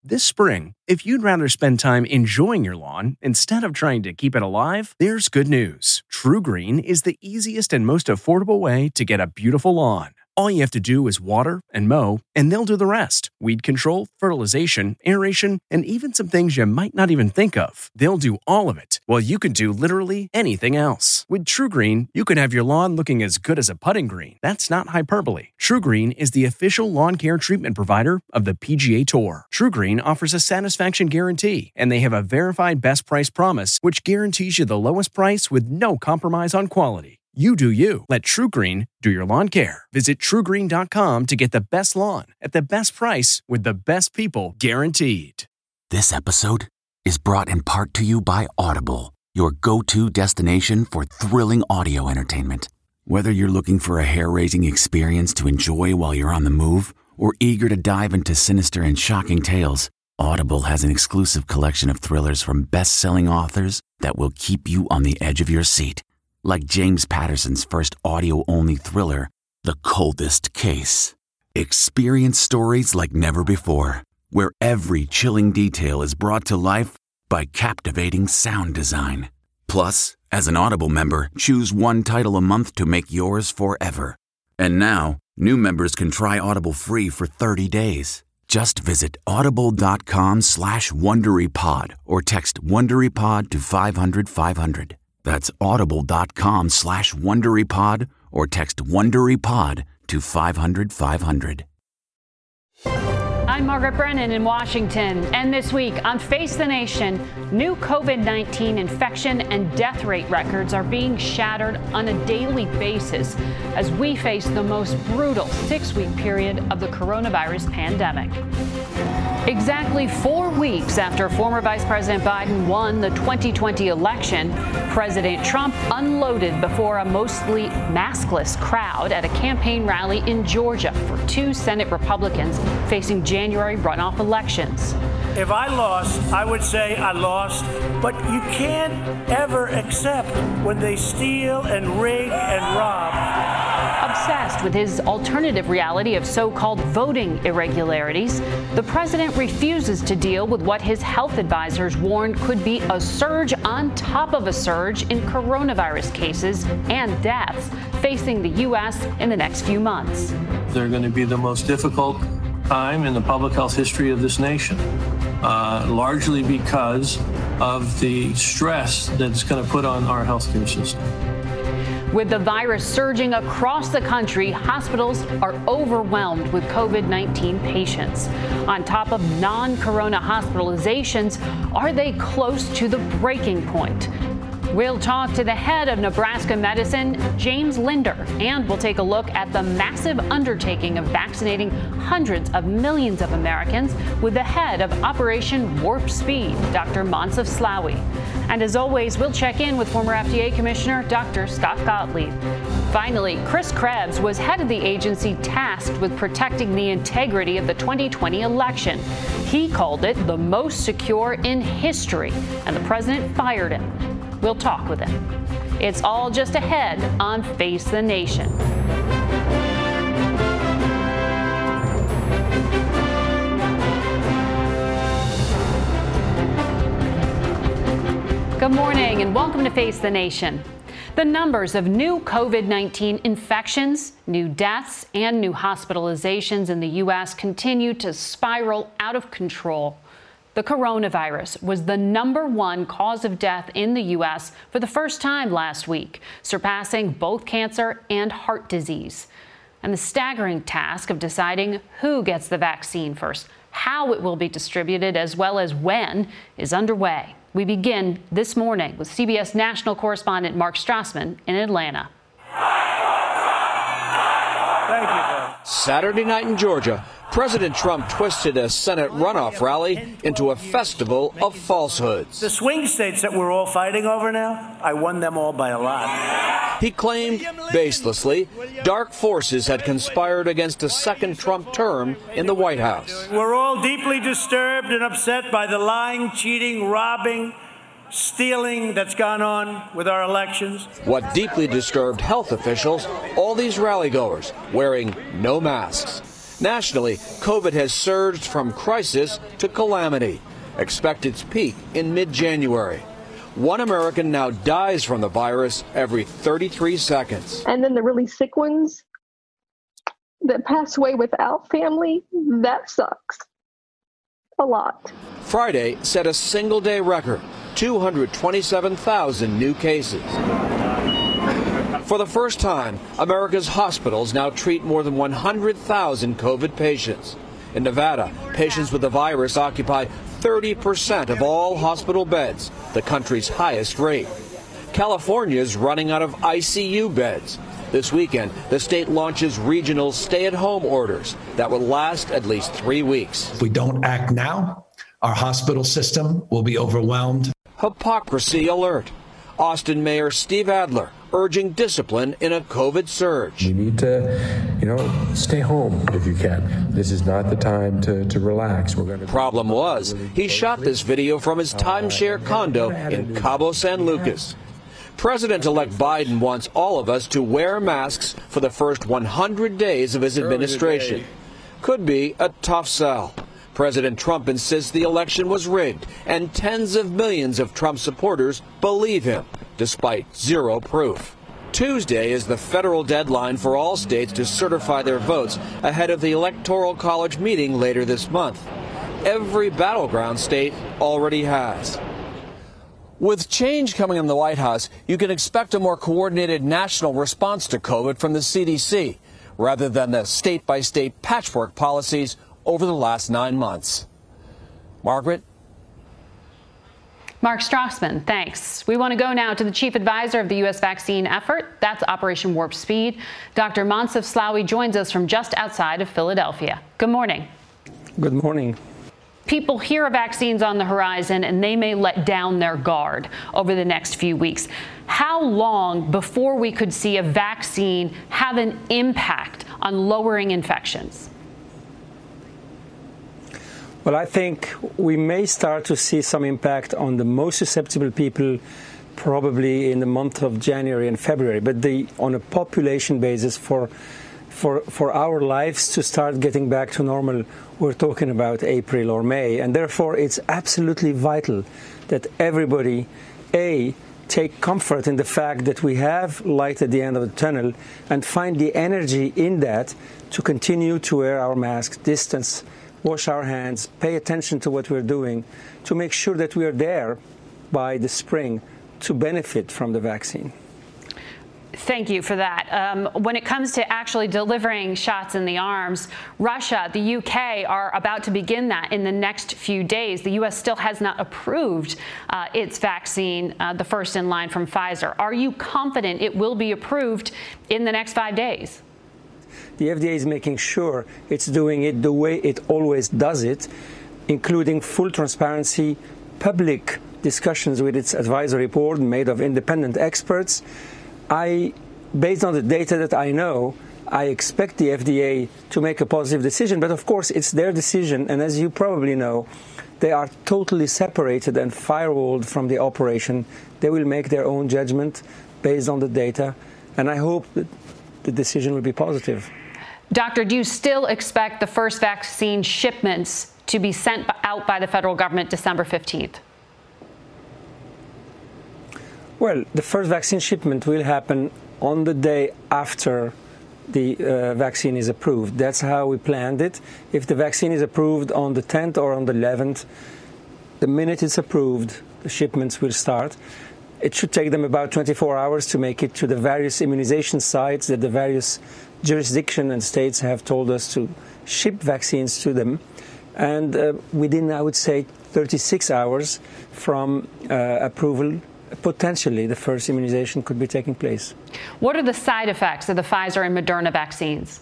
This spring, if you'd rather spend time enjoying your lawn instead of trying to keep it alive, there's good news. TruGreen is the easiest and most affordable way to get a beautiful lawn. All you have to do is water and mow, and they'll do the rest. Weed control, fertilization, aeration, and even some things you might not even think of. They'll do all of it, while you can do literally anything else. With TruGreen, you can have your lawn looking as good as a putting green. That's not hyperbole. TruGreen is the official lawn care treatment provider of the PGA Tour. TruGreen offers a satisfaction guarantee, and they have a verified best price promise, which guarantees you the lowest price with no compromise on quality. You do you. Let TruGreen do your lawn care. Visit TruGreen.com to get the best lawn at the best price with the best people guaranteed. This episode is brought in part to you by Audible, your go-to destination for thrilling audio entertainment. Whether you're looking for a hair-raising experience to enjoy while you're on the move or eager to dive into sinister and shocking tales, Audible has an exclusive collection of thrillers from best-selling authors that will keep you on the edge of your seat. Like James Patterson's first audio-only thriller, The Coldest Case. Experience stories like never before, where every chilling detail is brought to life by captivating sound design. Plus, as an Audible member, choose one title a month to make yours forever. And now, new members can try Audible free for 30 days. Just visit audible.com/WonderyPod or text WonderyPod to 500-500. That's audible.com/WonderyPod or text WonderyPod to 500-500. I'm Margaret Brennan in Washington, and this week on Face the Nation, new COVID-19 infection and death rate records are being shattered on a daily basis as we face the most brutal 6-week period of the coronavirus pandemic. Exactly 4 weeks after former Vice President Biden won the 2020 election, President Trump unloaded before a mostly maskless crowd at a campaign rally in Georgia for 2 Senate Republicans facing January runoff elections. If I lost, I would say I lost, but you can't ever accept when they steal and rig and rob. Obsessed with his alternative reality of so-called voting irregularities, the president refuses to deal with what his health advisors warned could be a surge on top of a surge in coronavirus cases and deaths facing the U.S. in the next few months. They're going to be the most difficult time in the public health history of this nation, largely because of the stress that it's going to put on our healthcare system. With the virus surging across the country, hospitals are overwhelmed with COVID-19 patients. On top of non-corona hospitalizations, are they close to the breaking point? We'll talk to the head of Nebraska Medicine, James Linder, and we'll take a look at the massive undertaking of vaccinating hundreds of millions of Americans with the head of Operation Warp Speed, Dr. Moncef Slaoui. And as always, we'll check in with former FDA Commissioner Dr. Scott Gottlieb. Finally, Chris Krebs was head of the agency tasked with protecting the integrity of the 2020 election. He called it the most secure in history, and the president fired him. We'll talk with him. It's all just ahead on Face the Nation. Good morning and welcome to Face the Nation. The numbers of new COVID-19 infections, new deaths, and new hospitalizations in the U.S. continue to spiral out of control. The coronavirus was the #1 cause of death in the U.S. for the first time last week, surpassing both cancer and heart disease. And the staggering task of deciding who gets the vaccine first, how it will be distributed, as well as when, is underway. We begin this morning with CBS national correspondent Mark Strassman in Atlanta. Thank you, Bill. Saturday night in Georgia, President Trump twisted a Senate runoff rally into a festival of falsehoods. The swing states that we're all fighting over now, I won them all by a lot. He claimed, baselessly, dark forces had conspired against a second Trump term in the White House. We're all deeply disturbed and upset by the lying, cheating, robbing, stealing that's gone on with our elections. What deeply disturbed health officials, all these rallygoers wearing no masks. Nationally, COVID has surged from crisis to calamity. Expect its peak in mid-January. One American now dies from the virus every 33 seconds. And then the really sick ones that pass away without family, that sucks a lot. Friday set a single-day record, 227,000 new cases. For the first time, America's hospitals now treat more than 100,000 COVID patients. In Nevada, patients with the virus occupy 30% of all hospital beds, the country's highest rate. California is running out of ICU beds. This weekend, the state launches regional stay-at-home orders that will last at least 3 weeks. If we don't act now, our hospital system will be overwhelmed. Hypocrisy alert. Austin Mayor Steve Adler urging discipline in a COVID surge. You need to, stay home if you can. This is not the time to relax. Problem was, he shot this video from his timeshare condo in Cabo San Lucas. President-elect Biden wants all of us to wear masks for the first 100 days of his administration. Could be a tough sell. President Trump insists the election was rigged, and tens of millions of Trump supporters believe him, despite zero proof. Tuesday is the federal deadline for all states to certify their votes ahead of the Electoral College meeting later this month. Every battleground state already has. With change coming in the White House, you can expect a more coordinated national response to COVID from the CDC, rather than the state-by-state patchwork policies over the last 9 months. Margaret? Mark Strassman, thanks. We want to go now to the chief advisor of the U.S. vaccine effort. That's Operation Warp Speed. Dr. Moncef Slaoui joins us from just outside of Philadelphia. Good morning. Good morning. People hear of vaccines on the horizon, and they may let down their guard over the next few weeks. How long before we could see a vaccine have an impact on lowering infections? Well, I think we may start to see some impact on the most susceptible people probably in the month of January and February. But on a population basis, for our lives to start getting back to normal, we're talking about April or May. And therefore, it's absolutely vital that everybody, take comfort in the fact that we have light at the end of the tunnel and find the energy in that to continue to wear our masks, distance, wash our hands, pay attention to what we're doing to make sure that we are there by the spring to benefit from the vaccine. Thank you for that. When it comes to actually delivering shots in the arms, Russia, the UK are about to begin that in the next few days. The U.S. still has not approved its vaccine, the first in line from Pfizer. Are you confident it will be approved in the next 5 days? The FDA is making sure it's doing it the way it always does it, including full transparency, public discussions with its advisory board made of independent experts. Based on the data that I know, I expect the FDA to make a positive decision. But of course, it's their decision. And as you probably know, they are totally separated and firewalled from the operation. They will make their own judgment based on the data. And I hope that the decision will be positive. Doctor, do you still expect the first vaccine shipments to be sent out by the federal government December 15th? Well, the first vaccine shipment will happen on the day after the vaccine is approved. That's how we planned it. If the vaccine is approved on the 10th or on the 11th, the minute it's approved, the shipments will start. It should take them about 24 hours to make it to the various immunization sites that the various jurisdictions and states have told us to ship vaccines to them. And within, I would say, 36 hours from approval, potentially the first immunization could be taking place. What are the side effects of the Pfizer and Moderna vaccines?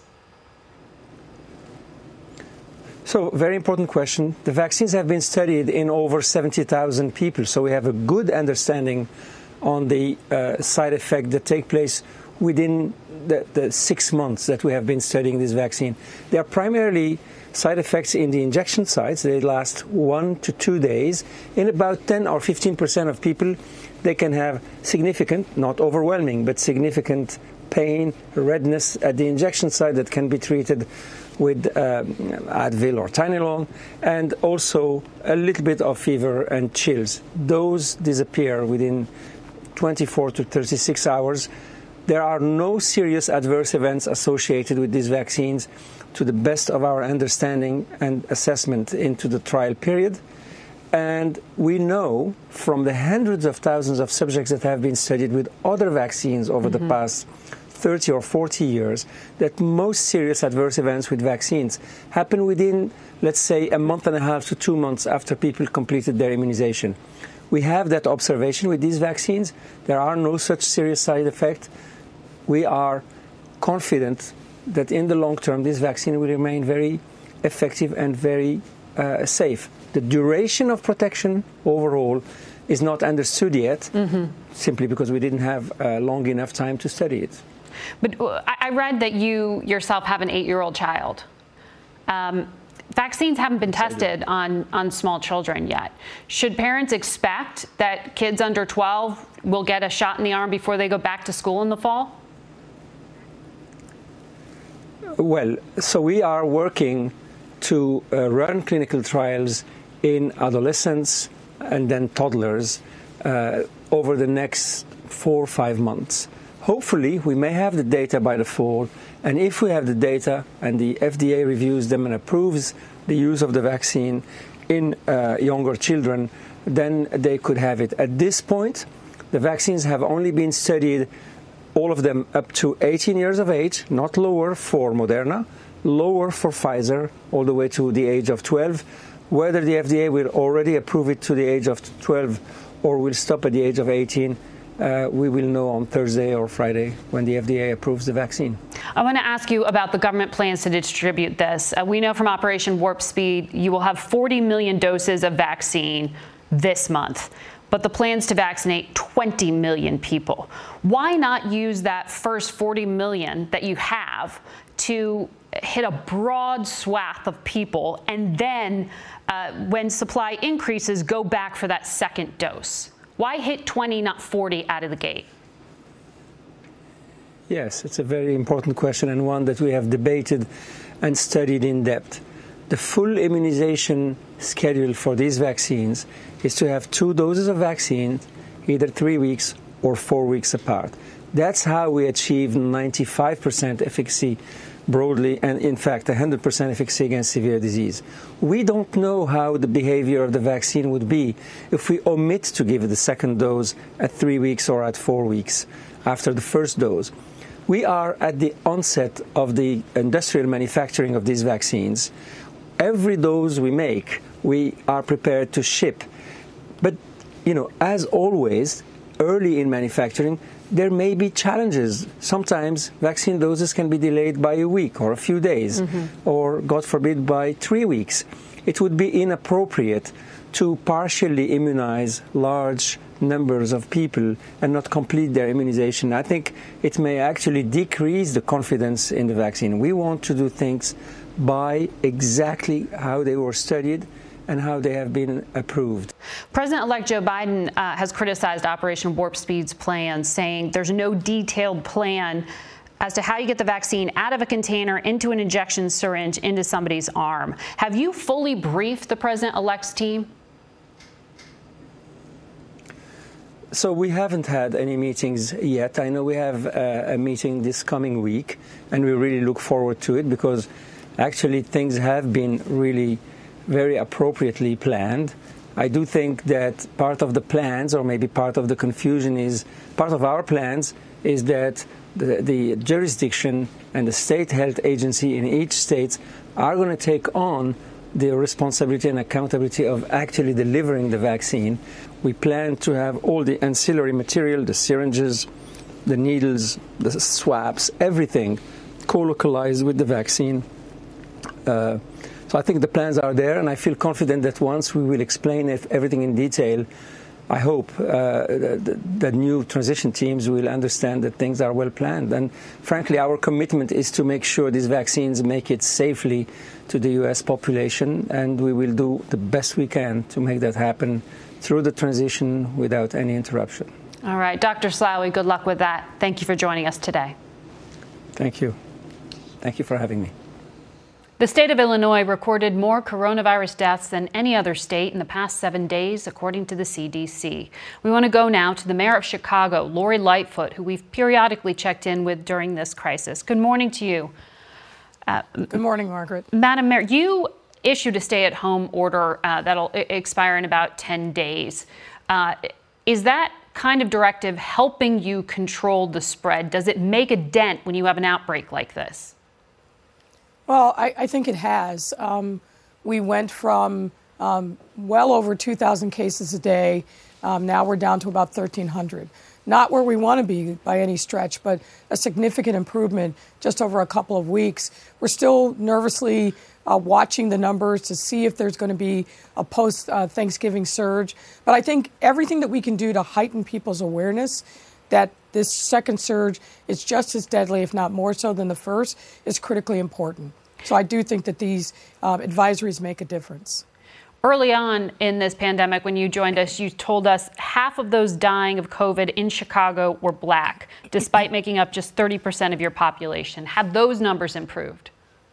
So, very important question. The vaccines have been studied in over 70,000 people, so we have a good understanding on the side effects that take place within the 6 months that we have been studying this vaccine. They are primarily side effects in the injection sites. They last 1 to 2 days. In about 10 or 15% of people, they can have significant, not overwhelming, but significant pain, redness at the injection site that can be treated with Advil or Tylenol, and also a little bit of fever and chills. Those disappear within 24 to 36 hours. There are no serious adverse events associated with these vaccines to the best of our understanding and assessment into the trial period. And we know from the hundreds of thousands of subjects that have been studied with other vaccines over the past 30 or 40 years that most serious adverse events with vaccines happen within, let's say, a month and a half to 2 months after people completed their immunization. We have that observation with these vaccines. There are no such serious side effects. We are confident that in the long term, this vaccine will remain very effective and very safe. The duration of protection overall is not understood yet, simply because we didn't have long enough time to study it. But I read that you yourself have an 8-year-old child. Vaccines haven't been tested on small children yet. Should parents expect that kids under 12 will get a shot in the arm before they go back to school in the fall? Well, so we are working to run clinical trials in adolescents and then toddlers over the next 4 or 5 months. Hopefully, we may have the data by the fall, and if we have the data and the FDA reviews them and approves the use of the vaccine in younger children, then they could have it. At this point, the vaccines have only been studied, all of them up to 18 years of age, not lower for Moderna, lower for Pfizer, all the way to the age of 12. Whether the FDA will already approve it to the age of 12 or will stop at the age of 18, we will know on Thursday or Friday when the FDA approves the vaccine. I want to ask you about the government plans to distribute this. We know from Operation Warp Speed you will have 40 million doses of vaccine this month, but the plans to vaccinate 20 million people. Why not use that first 40 million that you have to hit a broad swath of people, and then when supply increases, go back for that second dose? Why hit 20, not 40 out of the gate? Yes, it's a very important question, and one that we have debated and studied in depth. The full immunization schedule for these vaccines is to have 2 doses of vaccine, either 3 weeks or 4 weeks apart. That's how we achieve 95% efficacy broadly, and in fact 100% efficacy against severe disease. We don't know how the behavior of the vaccine would be if we omit to give the second dose at 3 weeks or at 4 weeks after the first dose. We are at the onset of the industrial manufacturing of these vaccines. Every dose we make, we are prepared to ship. But, as always, early in manufacturing, there may be challenges. Sometimes vaccine doses can be delayed by a week or a few days, or, God forbid, by 3 weeks. It would be inappropriate to partially immunize large numbers of people and not complete their immunization. I think it may actually decrease the confidence in the vaccine. We want to do things by exactly how they were studied and how they have been approved. President-elect Joe Biden has criticized Operation Warp Speed's plans, saying there's no detailed plan as to how you get the vaccine out of a container into an injection syringe into somebody's arm. Have you fully briefed the president-elect's team? So we haven't had any meetings yet. I know we have a meeting this coming week, and we really look forward to it because actually things have been really very appropriately planned. I do think that part of the plans, or maybe part of the confusion, is part of our plans is that the jurisdiction and the state health agency in each state are going to take on the responsibility and accountability of actually delivering the vaccine. We plan to have all the ancillary material, the syringes, the needles, the swabs, everything co-localized with the vaccine. So I think the plans are there, and I feel confident that once we will explain everything in detail, I hope that new transition teams will understand that things are well planned. And frankly, our commitment is to make sure these vaccines make it safely to the U.S. population, and we will do the best we can to make that happen through the transition without any interruption. All right, Dr. Slaoui, good luck with that. Thank you for joining us today. Thank you. Thank you for having me. The state of Illinois recorded more coronavirus deaths than any other state in the past 7 days, according to the CDC. We want to go now to the mayor of Chicago, Lori Lightfoot, who we've periodically checked in with during this crisis. Good morning to you. Good morning, Margaret. Madam Mayor, you issued a stay-at-home order that'll expire in about 10 days. Is that kind of directive helping you control the spread? Does it make a dent when you have an outbreak like this? Well, I think it has. We went from well over 2,000 cases a day. Now we're down to about 1,300. Not where we want to be by any stretch, but a significant improvement just over a couple of weeks. We're still nervously watching the numbers to see if there's going to be a post-Thanksgiving surge. But I think everything that we can do to heighten people's awareness that this second surge is just as deadly, if not more so than the first, is critically important. So I do think that these advisories make a difference. Early on in this pandemic, when you joined us, you told us half of those dying of COVID in Chicago were Black, despite making up just 30% of your population. Have those numbers improved?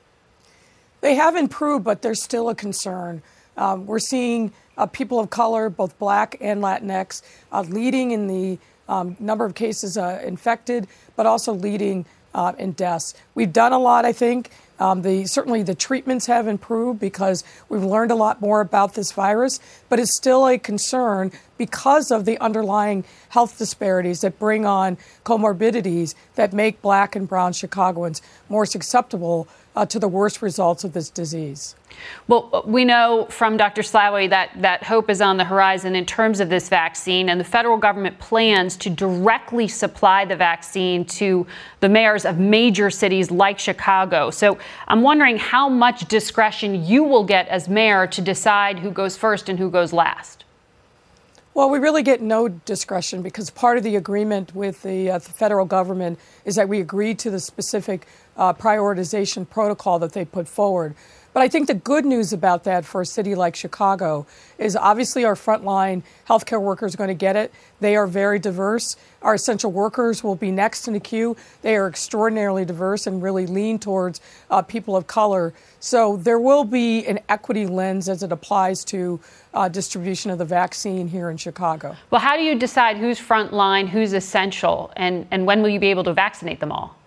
They have improved, but there's still a concern. We're seeing people of color, both Black and Latinx, leading in the number of cases infected, but also leading in deaths. We've done a lot, I think. Certainly the treatments have improved because we've learned a lot more about this virus, but it's still a concern because of the underlying health disparities that bring on comorbidities that make Black and brown Chicagoans more susceptible to the worst results of this disease. Well, we know from Dr. Slattery that hope is on the horizon in terms of this vaccine, and the federal government plans to directly supply the vaccine to the mayors of major cities like Chicago. So I'm wondering how much discretion you will get as mayor to decide who goes first and who goes last. Well, we really get no discretion because part of the agreement with the federal government is that we agreed to the specific prioritization protocol that they put forward. But I think the good news about that for a city like Chicago is obviously our frontline healthcare workers are going to get it. They are very diverse. Our essential workers will be next in the queue. They are extraordinarily diverse and really lean towards people of color. So there will be an equity lens as it applies to distribution of the vaccine here in Chicago. Well, how do you decide who's frontline, who's essential, and when will you be able to vaccinate them all?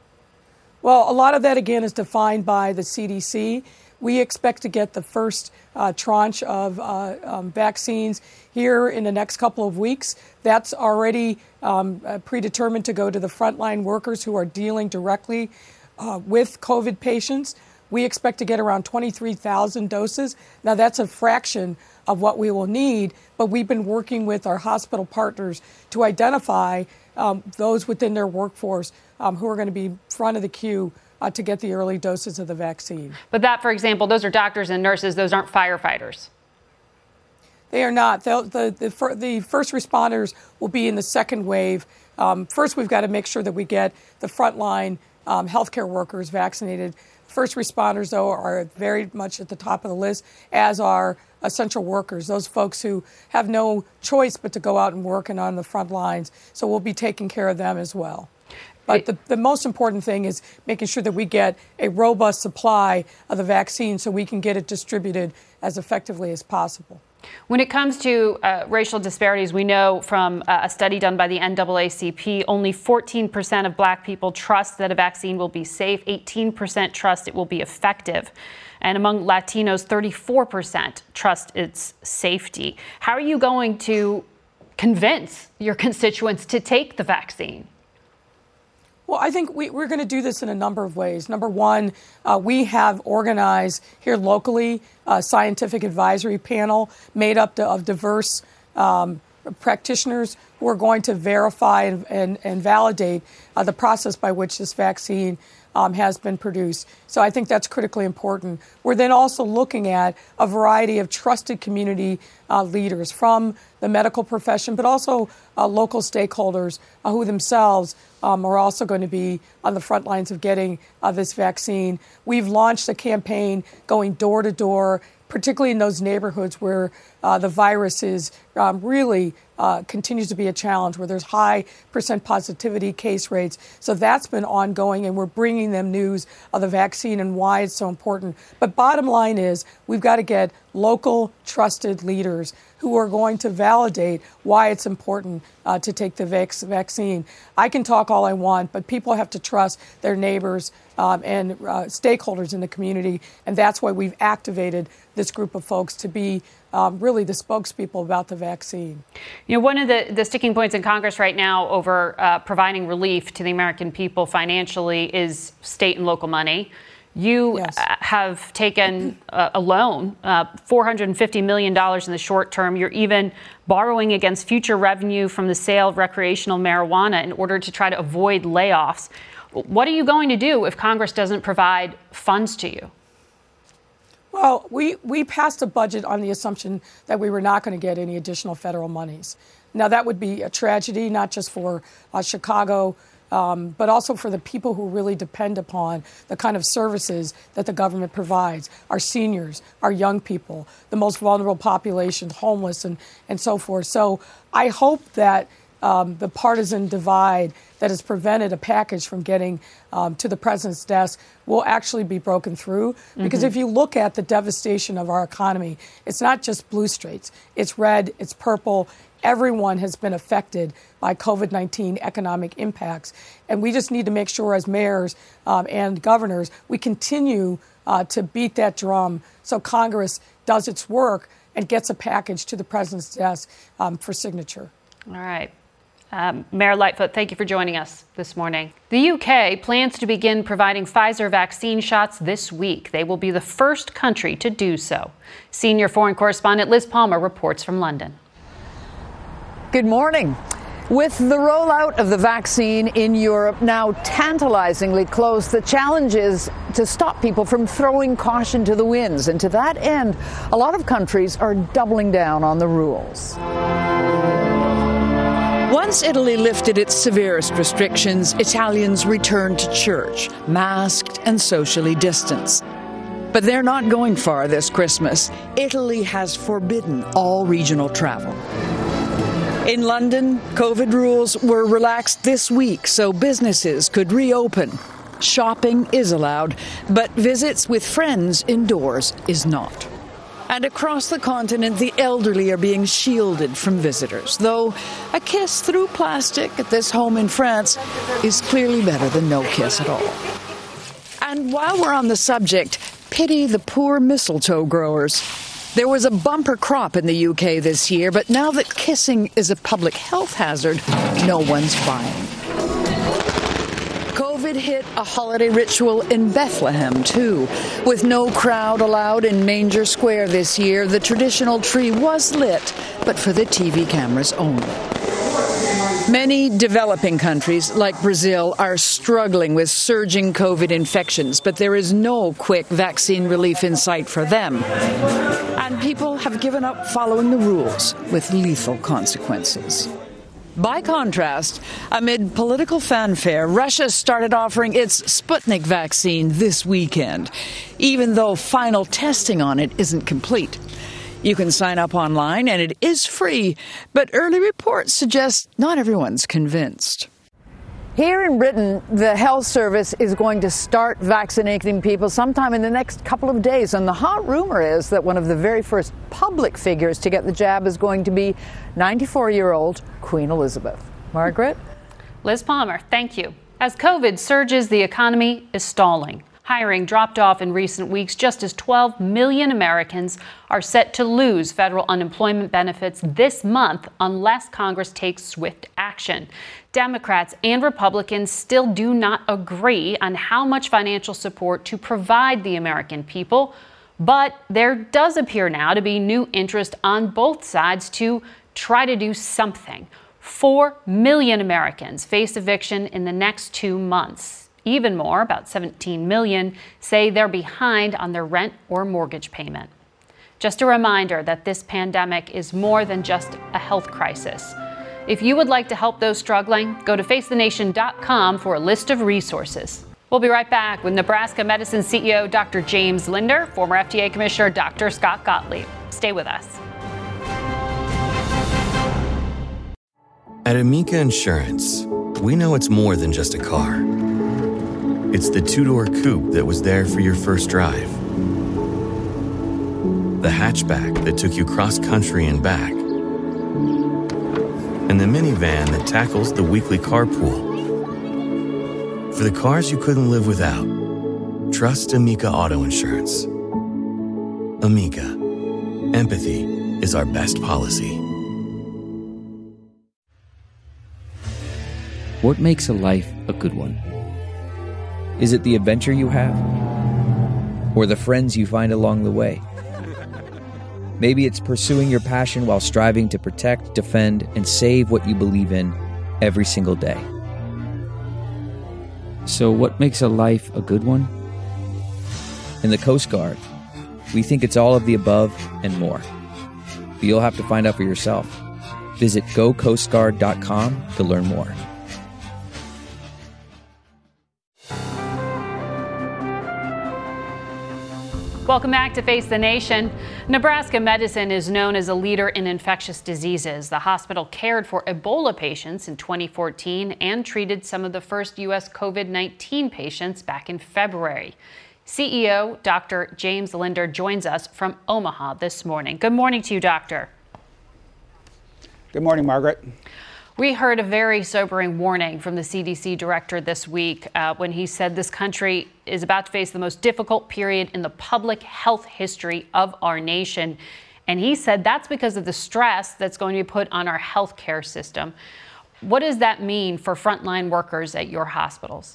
Well, a lot of that, again, is defined by the CDC. We expect to get the first tranche of vaccines here in the next couple of weeks. That's already predetermined to go to the frontline workers who are dealing directly with COVID patients. We expect to get around 23,000 doses. Now, that's a fraction of what we will need, but we've been working with our hospital partners to identify those within their workforce who are going to be front of the queue to get the early doses of the vaccine. But that, for example, those are doctors and nurses. Those aren't firefighters. They are not. The first responders will be in the second wave. First, we've got to make sure that we get the frontline healthcare workers vaccinated. First responders, though, are very much at the top of the list, as are essential workers, those folks who have no choice but to go out and work and on the front lines. So we'll be taking care of them as well. But the most important thing is making sure that we get a robust supply of the vaccine so we can get it distributed as effectively as possible. When it comes to racial disparities, we know from a study done by the NAACP, only 14% of Black people trust that a vaccine will be safe, 18% trust it will be effective. And among Latinos, 34% trust its safety. How are you going to convince your constituents to take the vaccine? Well, I think we're going to do this in a number of ways. Number one, we have organized here locally a scientific advisory panel made up of diverse practitioners who are going to verify and validate the process by which this vaccine has been produced. So I think that's critically important. We're then also looking at a variety of trusted community leaders from the medical profession, but also local stakeholders who themselves are also going to be on the front lines of getting this vaccine. We've launched a campaign going door to door, particularly in those neighborhoods where the virus is really continues to be a challenge, where there's high percent positivity case rates. So that's been ongoing, and we're bringing them news of the vaccine and why it's so important. But bottom line is, we've got to get local trusted leaders who are going to validate why it's important to take the vaccine. I can talk all I want, but people have to trust their neighbors and stakeholders in the community, and that's why we've activated this group of folks to be really the spokespeople about the vaccine. You know, one of the sticking points in Congress right now over providing relief to the American people financially is state and local money. You have taken a loan, $450 million in the short term. You're even borrowing against future revenue from the sale of recreational marijuana in order to try to avoid layoffs. What are you going to do if Congress doesn't provide funds to you? Well, we passed a budget on the assumption that we were not going to get any additional federal monies. Now, that would be a tragedy, not just for Chicago, but also for the people who really depend upon the kind of services that the government provides, our seniors, our young people, the most vulnerable populations, homeless, and so forth. So I hope that the partisan divide that has prevented a package from getting to the president's desk will actually be broken through. Because if you look at the devastation of our economy, it's not just blue states. It's red, it's purple. Everyone has been affected by COVID-19 economic impacts. And we just need to make sure as mayors and governors, we continue to beat that drum so Congress does its work and gets a package to the president's desk for signature. All right. Mayor Lightfoot, thank you for joining us this morning. The UK plans to begin providing Pfizer vaccine shots this week. They will be the first country to do so. Senior foreign correspondent Liz Palmer reports from London. Good morning. With the rollout of the vaccine in Europe now tantalizingly close, the challenge is to stop people from throwing caution to the winds. And to that end, a lot of countries are doubling down on the rules. Once Italy lifted its severest restrictions, Italians returned to church, masked and socially distanced. But they're not going far this Christmas. Italy has forbidden all regional travel. In London, COVID rules were relaxed this week so businesses could reopen. Shopping is allowed, but visits with friends indoors is not. And across the continent, the elderly are being shielded from visitors, though a kiss through plastic at this home in France is clearly better than no kiss at all. And while we're on the subject, pity the poor mistletoe growers. There was a bumper crop in the UK this year, but now that kissing is a public health hazard, no one's buying. COVID hit a holiday ritual in Bethlehem, too. With no crowd allowed in Manger Square this year, the traditional tree was lit, but for the TV cameras only. Many developing countries, like Brazil, are struggling with surging COVID infections, but there is no quick vaccine relief in sight for them. And people have given up following the rules with lethal consequences. By contrast, amid political fanfare, Russia started offering its Sputnik vaccine this weekend, even though final testing on it isn't complete. You can sign up online and it is free, but early reports suggest not everyone's convinced. Here in Britain, the health service is going to start vaccinating people sometime in the next couple of days. And the hot rumor is that one of the very first public figures to get the jab is going to be 94-year-old Queen Elizabeth. Margaret? Liz Palmer, thank you. As COVID surges, the economy is stalling. Hiring dropped off in recent weeks just as 12 million Americans are set to lose federal unemployment benefits this month unless Congress takes swift action. Democrats and Republicans still do not agree on how much financial support to provide the American people, but there does appear now to be new interest on both sides to try to do something. 4 million Americans face eviction in the next 2 months. Even more, about 17 million, say they're behind on their rent or mortgage payment. Just a reminder that this pandemic is more than just a health crisis. If you would like to help those struggling, go to facethenation.com for a list of resources. We'll be right back with Nebraska Medicine CEO Dr. James Linder, former FDA Commissioner Dr. Scott Gottlieb. Stay with us. At Amica Insurance, we know it's more than just a car. It's the two-door coupe that was there for your first drive, the hatchback that took you cross-country and back, and the minivan that tackles the weekly carpool. For the cars you couldn't live without, trust Amica Auto Insurance. Amica. Empathy is our best policy. What makes a life a good one? Is it the adventure you have? Or the friends you find along the way? Maybe it's pursuing your passion while striving to protect, defend, and save what you believe in every single day. So what makes a life a good one? In the Coast Guard, we think it's all of the above and more. But you'll have to find out for yourself. Visit gocoastguard.com to learn more. Welcome back to Face the Nation. Nebraska Medicine is known as a leader in infectious diseases. The hospital cared for Ebola patients in 2014 and treated some of the first U.S. COVID-19 patients back in February. CEO Dr. James Linder joins us from Omaha this morning. Good morning to you, Doctor. Good morning, Margaret. We heard a very sobering warning from the CDC director this week when he said this country is about to face the most difficult period in the public health history of our nation. And he said that's because of the stress that's going to be put on our healthcare system. What does that mean for frontline workers at your hospitals?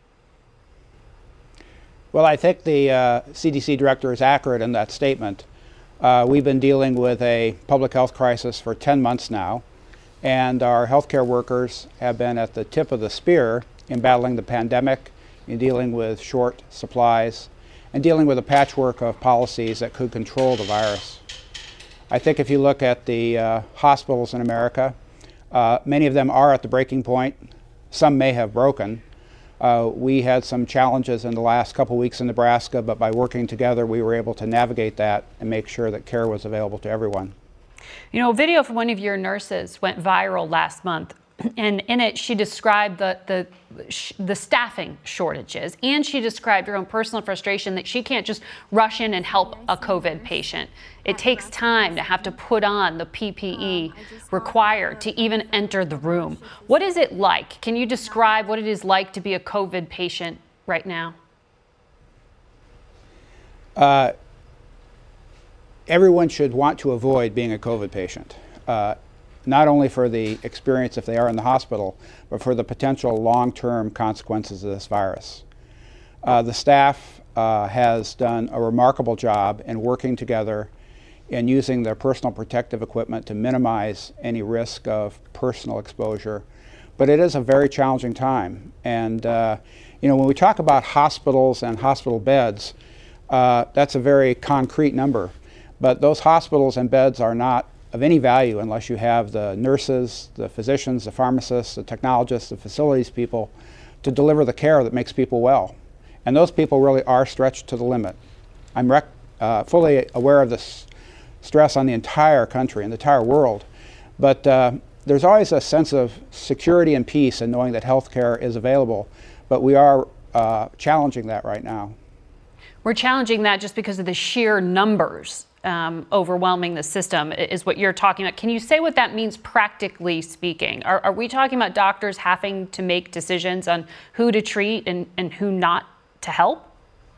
Well, I think the CDC director is accurate in that statement. We've been dealing with a public health crisis for 10 months now. And our healthcare workers have been at the tip of the spear in battling the pandemic, in dealing with short supplies, and dealing with a patchwork of policies that could control the virus. I think if you look at the hospitals in America, many of them are at the breaking point. Some may have broken. We had some challenges in the last couple weeks in Nebraska, but by working together, we were able to navigate that and make sure that care was available to everyone. You know, a video from one of your nurses went viral last month, and in it she described the staffing shortages, and she described her own personal frustration that she can't just rush in and help a COVID patient. It takes time to have to put on the PPE required to even enter the room. What is it like? Can you describe what it is like to be a COVID patient right now? Everyone should want to avoid being a COVID patient, not only for the experience if they are in the hospital, but for the potential long-term consequences of this virus. The staff has done a remarkable job in working together and using their personal protective equipment to minimize any risk of personal exposure. But it is a very challenging time. And you know, when we talk about hospitals and hospital beds, that's a very concrete number. But those hospitals and beds are not of any value unless you have the nurses, the physicians, the pharmacists, the technologists, the facilities people to deliver the care that makes people well. And those people really are stretched to the limit. I'm fully aware of this stress on the entire country and the entire world. But there's always a sense of security and peace in knowing that health care is available. But we are challenging that right now. We're challenging that just because of the sheer numbers overwhelming the system is what you're talking about. Can you say what that means practically speaking? Are we talking about doctors having to make decisions on who to treat and who not to help?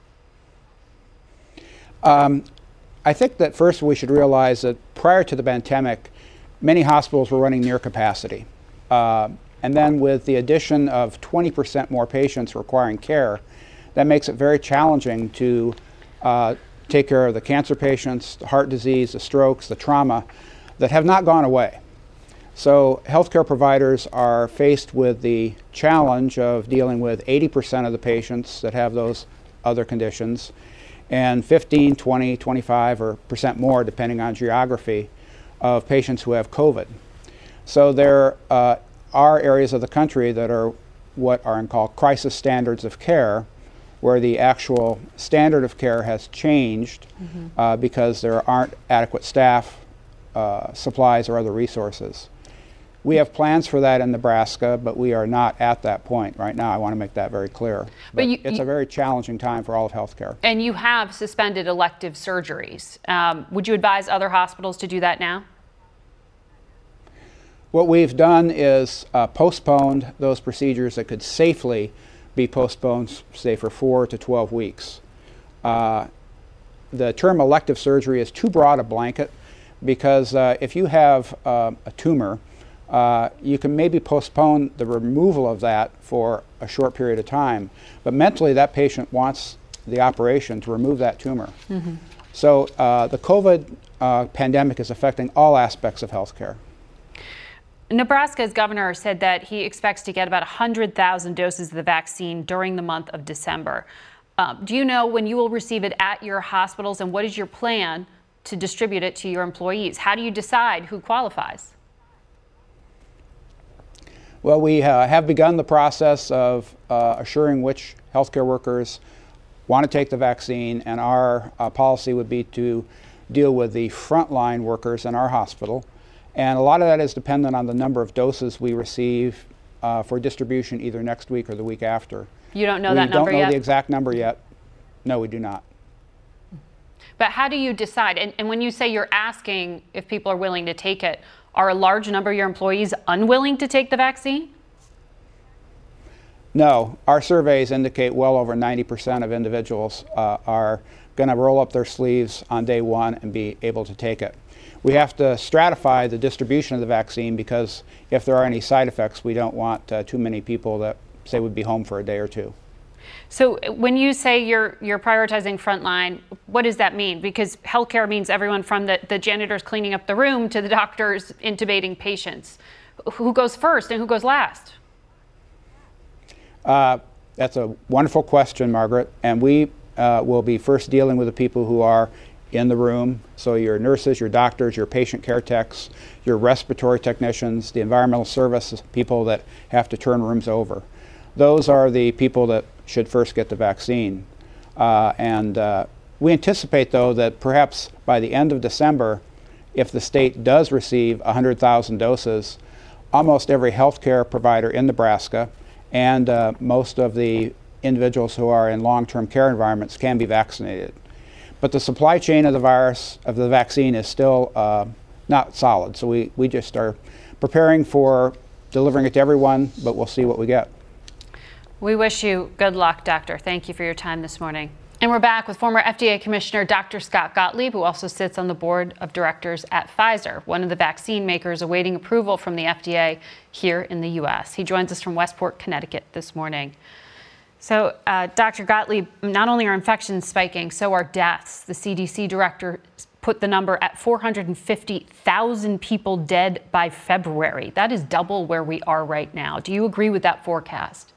I think that first we should realize that prior to the pandemic, many hospitals were running near capacity. And then with the addition of 20% more patients requiring care, that makes it very challenging to take care of the cancer patients, the heart disease, the strokes, the trauma that have not gone away. So healthcare providers are faced with the challenge of dealing with 80% of the patients that have those other conditions and 15, 20, 25% more, depending on geography, of patients who have COVID. So there are areas of the country that are what are called crisis standards of care, where the actual standard of care has changed because there aren't adequate staff, supplies, or other resources. We have plans for that in Nebraska, but we are not at that point right now. I want to make that very clear. But it's a very challenging time for all of healthcare. And you have suspended elective surgeries. Would you advise other hospitals to do that now? What we've done is postponed those procedures that could safely be postponed, say, for 4 to 12 weeks. The term elective surgery is too broad a blanket because if you have a tumor, you can maybe postpone the removal of that for a short period of time, but mentally that patient wants the operation to remove that tumor. Mm-hmm. So the COVID pandemic is affecting all aspects of healthcare. Nebraska's governor said that he expects to get about 100,000 doses of the vaccine during the month of December. Do you know when you will receive it at your hospitals, and what is your plan to distribute it to your employees? How do you decide who qualifies? Well, we have begun the process of assuring which healthcare workers want to take the vaccine, and our policy would be to deal with the frontline workers in our hospital. And a lot of that is dependent on the number of doses we receive for distribution either next week or the week after. You don't know that number yet? We don't know the exact number yet. No, we do not. But how do you decide? And when you say you're asking if people are willing to take it, are a large number of your employees unwilling to take the vaccine? No. Our surveys indicate well over 90% of individuals are going to roll up their sleeves on day one and be able to take it. We have to stratify the distribution of the vaccine because if there are any side effects, we don't want too many people that say would be home for a day or two. So when you say you're prioritizing frontline, what does that mean? Because healthcare means everyone from the janitors cleaning up the room to the doctors intubating patients. Who goes first and who goes last? That's a wonderful question, Margaret. And we will be first dealing with the people who are in the room. So your nurses, your doctors, your patient care techs, your respiratory technicians, the environmental services people that have to turn rooms over. Those are the people that should first get the vaccine. We anticipate, though, that perhaps by the end of December, if the state does receive 100,000 doses, almost every healthcare provider in Nebraska and most of the individuals who are in long-term care environments can be vaccinated. But the supply chain of the vaccine is still not solid. So we just are preparing for delivering it to everyone, but we'll see what we get. We wish you good luck, Doctor. Thank you for your time this morning. And we're back with former FDA Commissioner Dr. Scott Gottlieb, who also sits on the board of directors at Pfizer, one of the vaccine makers awaiting approval from the FDA here in the U.S. He joins us from Westport, Connecticut this morning. So, Dr. Gottlieb, not only are infections spiking, so are deaths. The CDC director put the number at 450,000 people dead by February. That is double where we are right now. Do you agree with that forecast?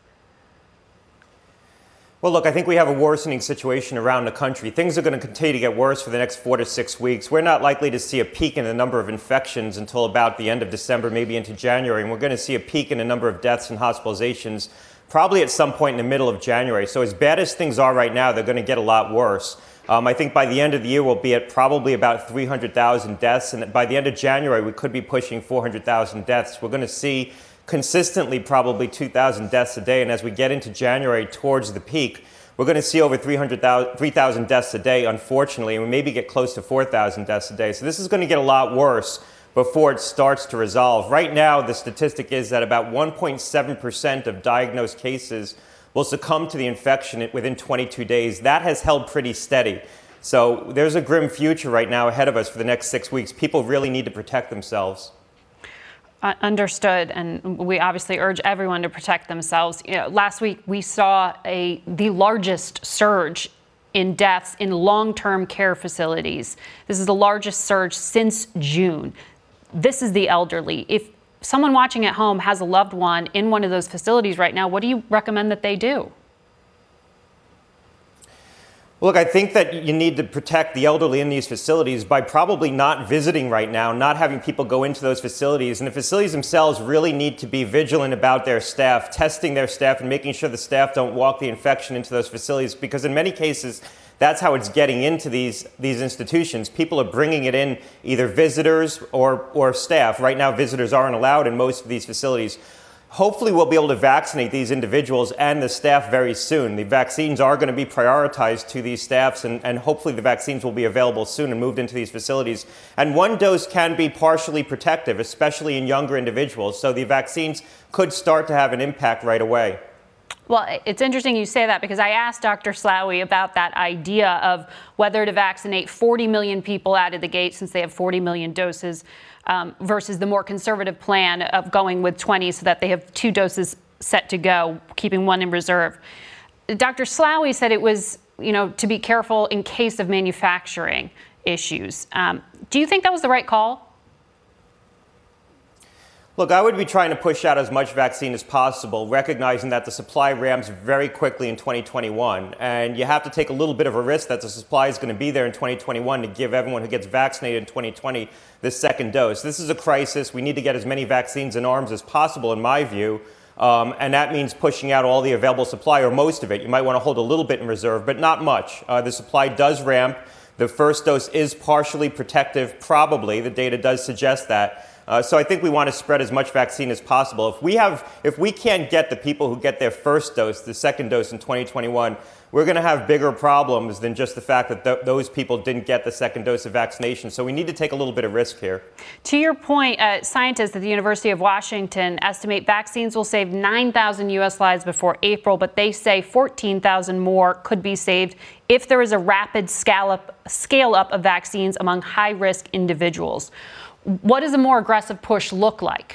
Well, look, I think we have a worsening situation around the country. Things are going to continue to get worse for the next 4 to 6 weeks. We're not likely to see a peak in the number of infections until about the end of December, maybe into January. And we're going to see a peak in the number of deaths and hospitalizations probably at some point in the middle of January. So as bad as things are right now, they're going to get a lot worse. I think by the end of the year, we'll be at probably about 300,000 deaths. And by the end of January, we could be pushing 400,000 deaths. We're going to see consistently probably 2,000 deaths a day. And as we get into January towards the peak, we're going to see over 3,000 deaths a day, unfortunately, and we maybe get close to 4,000 deaths a day. So this is going to get a lot worse before it starts to resolve. Right now, the statistic is that about 1.7% of diagnosed cases will succumb to the infection within 22 days. That has held pretty steady. So there's a grim future right now ahead of us for the next 6 weeks. People really need to protect themselves. Understood, and we obviously urge everyone to protect themselves. You know, last week we saw the largest surge in deaths in long-term care facilities. This is the largest surge since June. This is the elderly. If someone watching at home has a loved one in one of those facilities right now, what do you recommend that they do? Look, I think that you need to protect the elderly in these facilities by probably not visiting right now, not having people go into those facilities. And the facilities themselves really need to be vigilant about their staff, testing their staff and making sure the staff don't walk the infection into those facilities, because in many cases, That's how it's getting into these institutions. People are bringing it in, either visitors or staff. Right now, visitors aren't allowed in most of these facilities. Hopefully, we'll be able to vaccinate these individuals and the staff very soon. The vaccines are going to be prioritized to these staffs, and hopefully the vaccines will be available soon and moved into these facilities. And one dose can be partially protective, especially in younger individuals. So the vaccines could start to have an impact right away. Well, it's interesting you say that, because I asked Dr. Slaoui about that idea of whether to vaccinate 40 million people out of the gate, since they have 40 million doses, versus the more conservative plan of going with 20 so that they have 2 doses set to go, keeping 1 in reserve. Dr. Slaoui said it was, to be careful in case of manufacturing issues. Do you think that was the right call? Look, I would be trying to push out as much vaccine as possible, recognizing that the supply ramps very quickly in 2021. And you have to take a little bit of a risk that the supply is going to be there in 2021 to give everyone who gets vaccinated in 2020 the second dose. This is a crisis. We need to get as many vaccines in arms as possible, in my view. And that means pushing out all the available supply, or most of it. You might want to hold a little bit in reserve, but not much. The supply does ramp. The first dose is partially protective, probably. The data does suggest that. So I think we want to spread as much vaccine as possible. If we can't get the people who get their first dose, the second dose in 2021, we're going to have bigger problems than just the fact that those people didn't get the second dose of vaccination. So we need to take a little bit of risk here. To your point, scientists at the University of Washington estimate vaccines will save 9,000 U.S. lives before April, but they say 14,000 more could be saved if there is a rapid scale up of vaccines among high-risk individuals. What does a more aggressive push look like?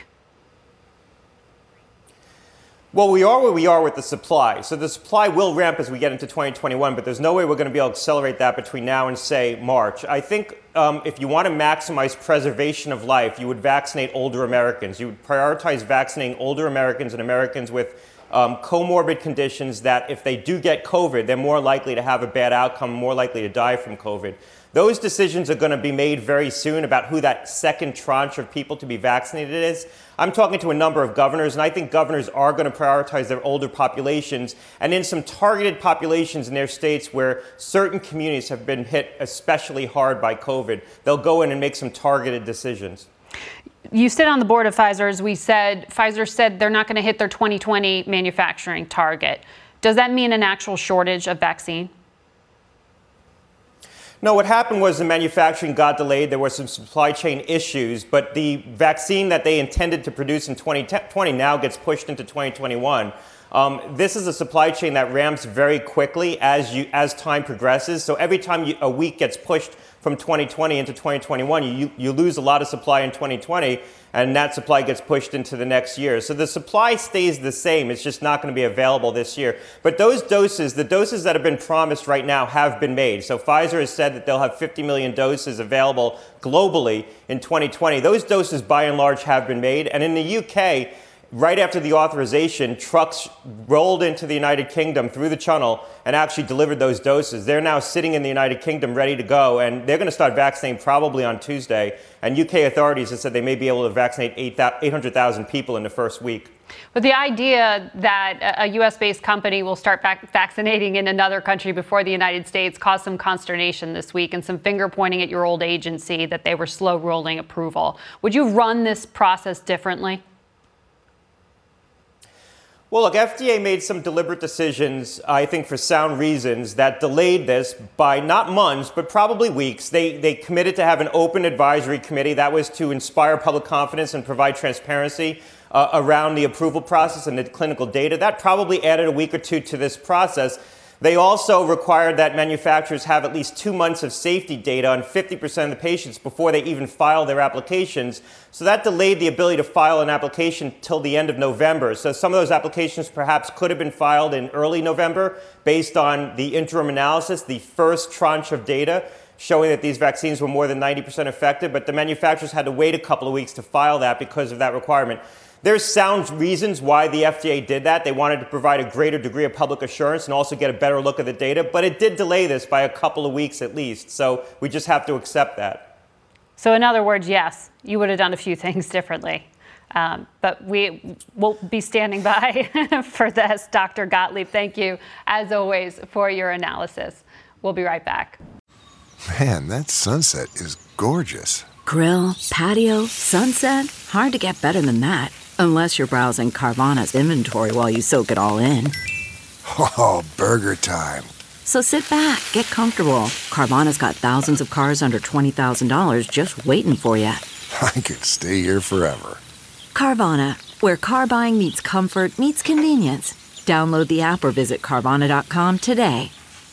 Well, we are where we are with the supply. So the supply will ramp as we get into 2021, but there's no way we're going to be able to accelerate that between now and, say, March. I think if you want to maximize preservation of life, you would vaccinate older Americans. You would prioritize vaccinating older Americans and Americans with comorbid conditions that if they do get COVID, they're more likely to have a bad outcome, more likely to die from COVID. Those decisions are going to be made very soon about who that second tranche of people to be vaccinated is. I'm talking to a number of governors, and I think governors are going to prioritize their older populations, and in some targeted populations in their states where certain communities have been hit especially hard by COVID, they'll go in and make some targeted decisions. You sit on the board of Pfizer. As we said, Pfizer said they're not going to hit their 2020 manufacturing target. Does that mean an actual shortage of vaccine? No, what happened was the manufacturing got delayed. There were some supply chain issues, but the vaccine that they intended to produce in 2020 now gets pushed into 2021. This is a supply chain that ramps very quickly as time progresses. So every time a week gets pushed from 2020 into 2021, you lose a lot of supply in 2020, and that supply gets pushed into the next year. So the supply stays the same. It's just not going to be available this year. But those doses, the doses that have been promised right now, have been made. So Pfizer has said that they'll have 50 million doses available globally in 2020. Those doses, by and large, have been made. And in the UK, right after the authorization, trucks rolled into the United Kingdom through the channel and actually delivered those doses. They're now sitting in the United Kingdom ready to go, and they're going to start vaccinating probably on Tuesday. And UK authorities have said they may be able to vaccinate 800,000 people in the first week. But the idea that a U.S.-based company will start vaccinating in another country before the United States caused some consternation this week and some finger-pointing at your old agency that they were slow-rolling approval. Would you run this process differently? Well, look, FDA made some deliberate decisions, I think for sound reasons, that delayed this by not months, but probably weeks. They committed to have an open advisory committee. That was to inspire public confidence and provide transparency around the approval process and the clinical data. That probably added a week or two to this process. They also required that manufacturers have at least 2 months of safety data on 50% of the patients before they even file their applications. So that delayed the ability to file an application till the end of November. So some of those applications perhaps could have been filed in early November based on the interim analysis, the first tranche of data showing that these vaccines were more than 90% effective. But the manufacturers had to wait a couple of weeks to file that because of that requirement. There's sound reasons why the FDA did that. They wanted to provide a greater degree of public assurance and also get a better look at the data. But it did delay this by a couple of weeks at least. So we just have to accept that. So in other words, yes, you would have done a few things differently. But we will be standing by for this. Dr. Gottlieb, thank you, as always, for your analysis. We'll be right back. Man, that sunset is gorgeous. Grill, patio, sunset. Hard to get better than that. Unless you're browsing Carvana's inventory while you soak it all in. Oh, burger time. So sit back, get comfortable. Carvana's got thousands of cars under $20,000 just waiting for you. I could stay here forever. Carvana, where car buying meets comfort meets convenience. Download the app or visit Carvana.com today.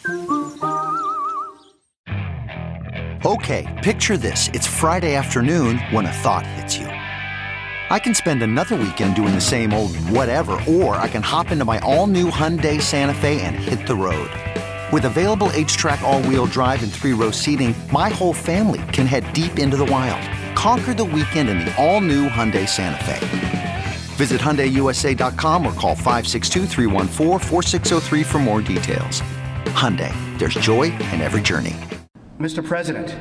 Okay, picture this. It's Friday afternoon when a thought hits you. I can spend another weekend doing the same old whatever, or I can hop into my all-new Hyundai Santa Fe and hit the road. With available H-Track all-wheel drive and 3-row seating, my whole family can head deep into the wild. Conquer the weekend in the all-new Hyundai Santa Fe. Visit HyundaiUSA.com or call 562-314-4603 for more details. Hyundai, there's joy in every journey. Mr. President,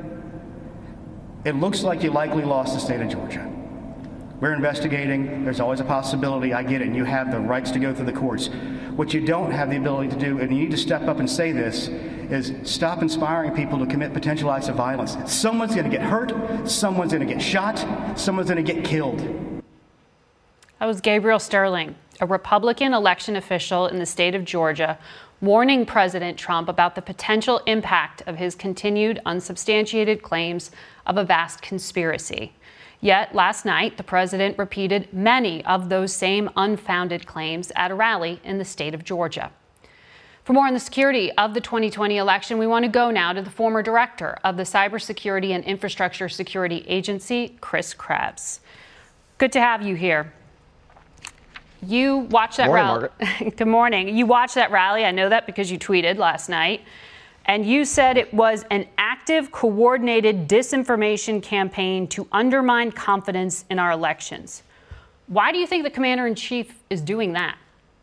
it looks like you likely lost the state of Georgia. We're investigating. There's always a possibility. I get it. And you have the rights to go through the courts. What you don't have the ability to do, and you need to step up and say this, is stop inspiring people to commit potential acts of violence. Someone's going to get hurt. Someone's going to get shot. Someone's going to get killed. That was Gabriel Sterling, a Republican election official in the state of Georgia, warning President Trump about the potential impact of his continued unsubstantiated claims of a vast conspiracy. Yet last night, the president repeated many of those same unfounded claims at a rally in the state of Georgia. For more on the security of the 2020 election, we want to go now to the former director of the Cybersecurity and Infrastructure Security Agency, Chris Krebs. Good to have you here. You watched that rally. Good morning. You watched that rally. I know that because you tweeted last night. And you said it was an active, coordinated disinformation campaign to undermine confidence in our elections. Why do you think the commander-in-chief is doing that?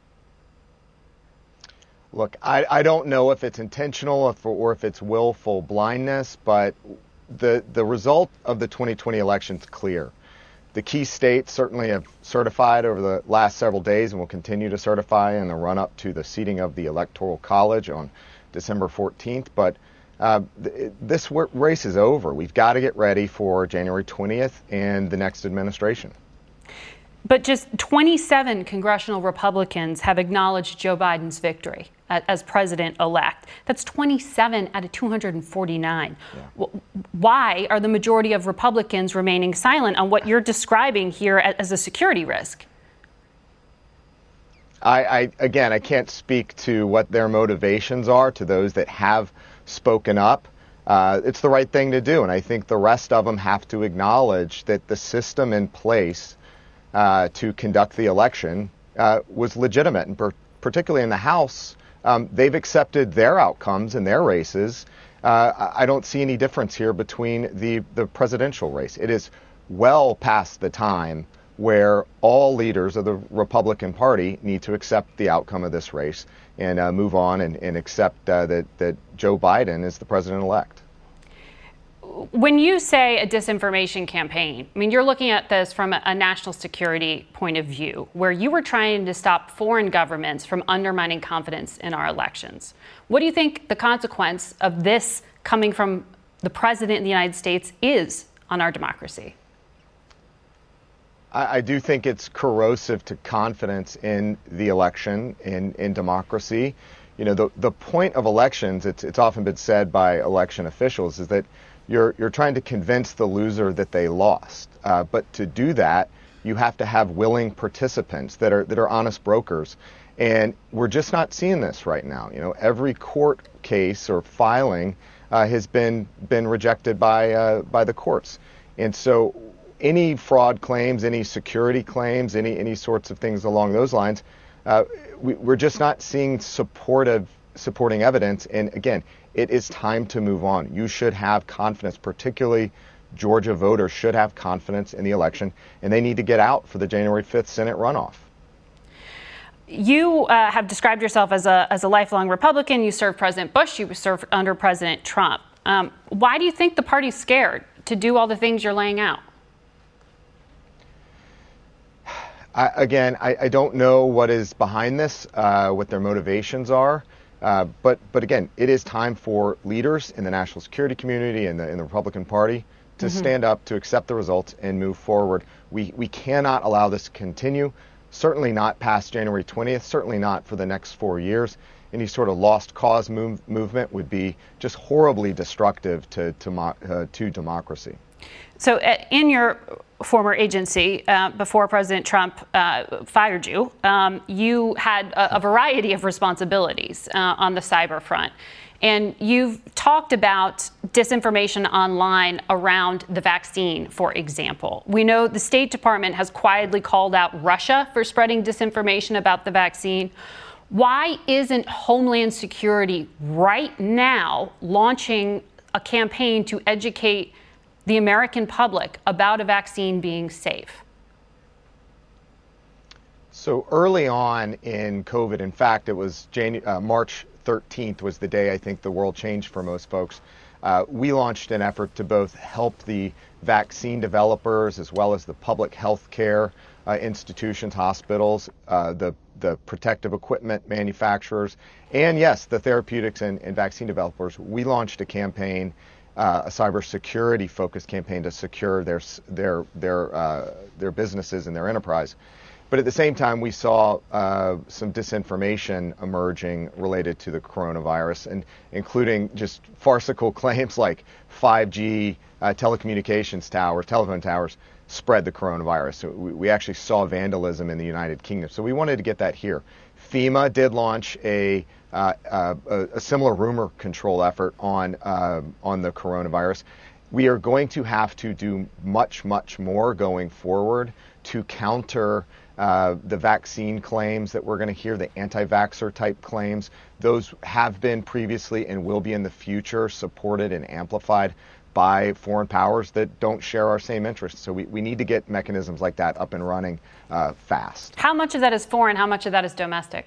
Look, I don't know if it's intentional or if it's willful blindness, but the result of the 2020 election is clear. The key states certainly have certified over the last several days and will continue to certify in the run-up to the seating of the Electoral College on December 14th. But this race is over. We've got to get ready for January 20th and the next administration. But just 27 congressional Republicans have acknowledged Joe Biden's victory as president-elect. That's 27 out of 249. Yeah. Why are the majority of Republicans remaining silent on what you're describing here as a security risk? Again, I can't speak to what their motivations are, to those that have spoken up. It's the right thing to do, and I think the rest of them have to acknowledge that the system in place to conduct the election was legitimate, and particularly in the House, they've accepted their outcomes in their races. I don't see any difference here between the presidential race. It is well past the time where all leaders of the Republican Party need to accept the outcome of this race and move on and accept that Joe Biden is the president-elect. When you say a disinformation campaign, I mean, you're looking at this from a national security point of view, where you were trying to stop foreign governments from undermining confidence in our elections. What do you think the consequence of this coming from the president of the United States is on our democracy? I do think it's corrosive to confidence in the election, in democracy. You know, the point of elections, it's often been said by election officials, is that you're trying to convince the loser that they lost. But to do that, you have to have willing participants that are honest brokers. And we're just not seeing this right now. You know, every court case or filing has been rejected by the courts. And so any fraud claims, any security claims, any sorts of things along those lines, we're just not seeing supporting evidence. And again, it is time to move on. You should have confidence, particularly Georgia voters should have confidence in the election, and they need to get out for the January 5th Senate runoff. You have described yourself as a lifelong Republican. You served President Bush. You served under President Trump. Why do you think the party's scared to do all the things you're laying out? I don't know what is behind this, what their motivations are. But again, it is time for leaders in the national security community and in the Republican Party to stand up, to accept the results and move forward. We cannot allow this to continue, certainly not past January 20th, certainly not for the next 4 years. Any sort of lost cause movement would be just horribly destructive to democracy. So in your former agency, before President Trump fired you, you had a variety of responsibilities on the cyber front. And you've talked about disinformation online around the vaccine, for example. We know the State Department has quietly called out Russia for spreading disinformation about the vaccine. Why isn't Homeland Security right now launching a campaign to educate the American public about a vaccine being safe? So early on in COVID, in fact, it was March 13th was the day I think the world changed for most folks. We launched an effort to both help the vaccine developers as well as the public health care institutions, hospitals, the protective equipment manufacturers, and yes, the therapeutics and vaccine developers. We launched a campaign, a cybersecurity focused campaign to secure their businesses and their enterprise. But at the same time, we saw some disinformation emerging related to the coronavirus, and including just farcical claims like 5G telephone towers spread the coronavirus. So we actually saw vandalism in the United Kingdom. So we wanted to get that here. FEMA did launch a similar rumor control effort on the coronavirus. We are going to have to do much, much more going forward to counter the vaccine claims that we're going to hear, the anti-vaxxer type claims. Those have been previously and will be in the future supported and amplified by foreign powers that don't share our same interests. So we need to get mechanisms like that up and running fast. How much of that is foreign? How much of that is domestic?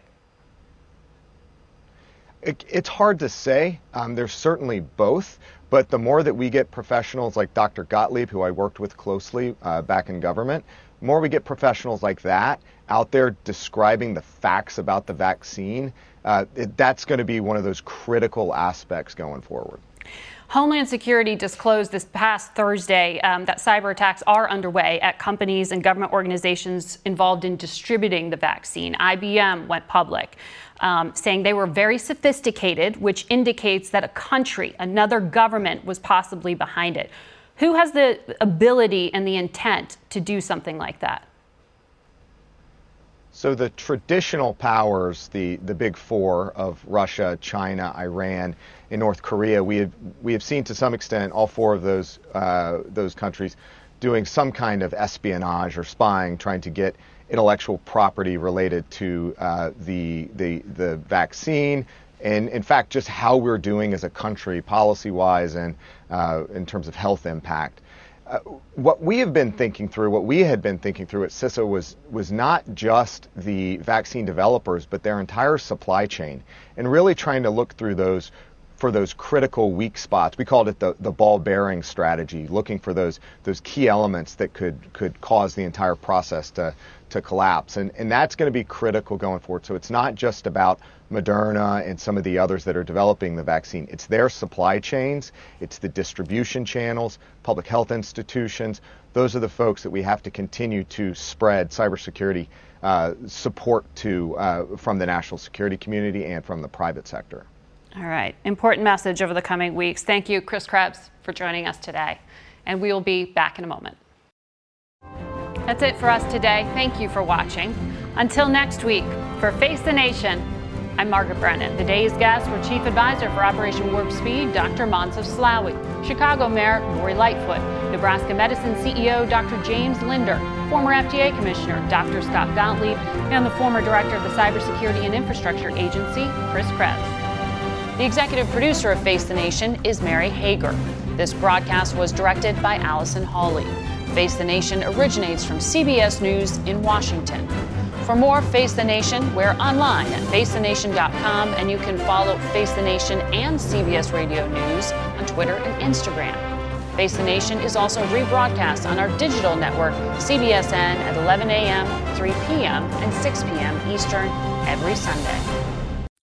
It's hard to say. There's certainly both. But the more that we get professionals like Dr. Gottlieb, who I worked with closely back in government, the more we get professionals like that out there describing the facts about the vaccine, that's going to be one of those critical aspects going forward. Homeland Security disclosed this past Thursday that cyber attacks are underway at companies and government organizations involved in distributing the vaccine. IBM went public, saying they were very sophisticated, which indicates that a country, another government, was possibly behind it. Who has the ability and the intent to do something like that? So the traditional powers, the big four of Russia, China, Iran, and North Korea, we have seen to some extent all four of those countries doing some kind of espionage or spying, trying to get intellectual property related to the vaccine, and in fact just how we're doing as a country policy-wise and in terms of health impact. What we had been thinking through at CISA was not just the vaccine developers, but their entire supply chain, and really trying to look through those for those critical weak spots. We called it the ball bearing strategy, looking for those key elements that could cause the entire process to collapse. And that's going to be critical going forward. So it's not just about Moderna and some of the others that are developing the vaccine. It's their supply chains, it's the distribution channels, public health institutions. Those are the folks that we have to continue to spread cybersecurity support to from the national security community and from the private sector. All right. Important message over the coming weeks. Thank you, Chris Krebs, for joining us today. And we will be back in a moment. That's it for us today. Thank you for watching. Until next week, for Face the Nation, I'm Margaret Brennan. Today's guests were Chief Advisor for Operation Warp Speed, Dr. Moncef Slaoui, Chicago Mayor Lori Lightfoot, Nebraska Medicine CEO Dr. James Linder, former FDA Commissioner Dr. Scott Gottlieb, and the former Director of the Cybersecurity and Infrastructure Agency, Chris Krebs. The executive producer of Face the Nation is Mary Hager. This broadcast was directed by Allison Hawley. Face the Nation originates from CBS News in Washington. For more Face the Nation, we're online at facethenation.com, and you can follow Face the Nation and CBS Radio News on Twitter and Instagram. Face the Nation is also rebroadcast on our digital network, CBSN, at 11 a.m., 3 p.m., and 6 p.m. Eastern every Sunday.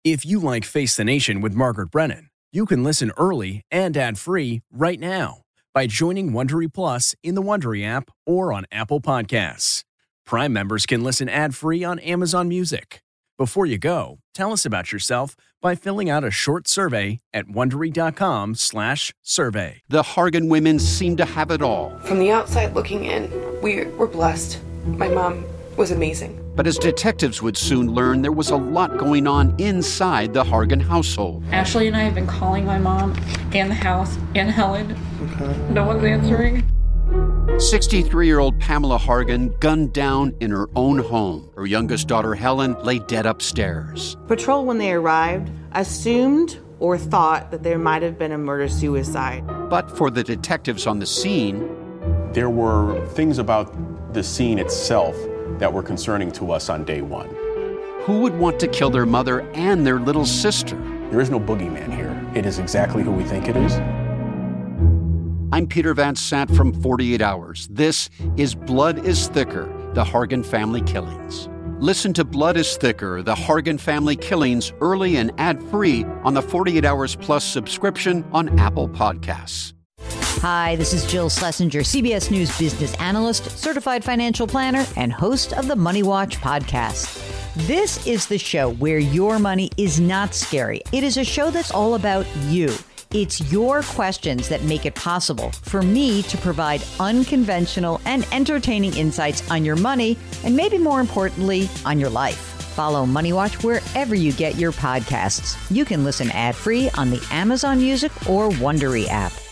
If you like Face the Nation with Margaret Brennan, you can listen early and ad-free right now by joining Wondery Plus in the Wondery app or on Apple Podcasts. Prime members can listen ad-free on Amazon Music. Before you go, tell us about yourself by filling out a short survey at Wondery.com/survey. The Hargan women seem to have it all. From the outside looking in, we were blessed. My mom was amazing. But as detectives would soon learn, there was a lot going on inside the Hargan household. Ashley and I have been calling my mom and the house and Helen. Okay. No one's answering. 63-year-old Pamela Hargan gunned down in her own home. Her youngest daughter, Helen, lay dead upstairs. Patrol, when they arrived, assumed or thought that there might have been a murder-suicide. But for the detectives on the scene, there were things about the scene itself that were concerning to us on day one. Who would want to kill their mother and their little sister? There is no boogeyman here. It is exactly who we think it is. I'm Peter Van Sant from 48 Hours. This is Blood is Thicker, the Hargan family killings. Listen to Blood is Thicker, the Hargan family killings early and ad-free on the 48 Hours Plus subscription on Apple Podcasts. Hi, this is Jill Schlesinger, CBS News business analyst, certified financial planner, and host of the Money Watch podcast. This is the show where your money is not scary. It is a show that's all about you. It's your questions that make it possible for me to provide unconventional and entertaining insights on your money, and maybe more importantly, on your life. Follow Money Watch wherever you get your podcasts. You can listen ad-free on the Amazon Music or Wondery app.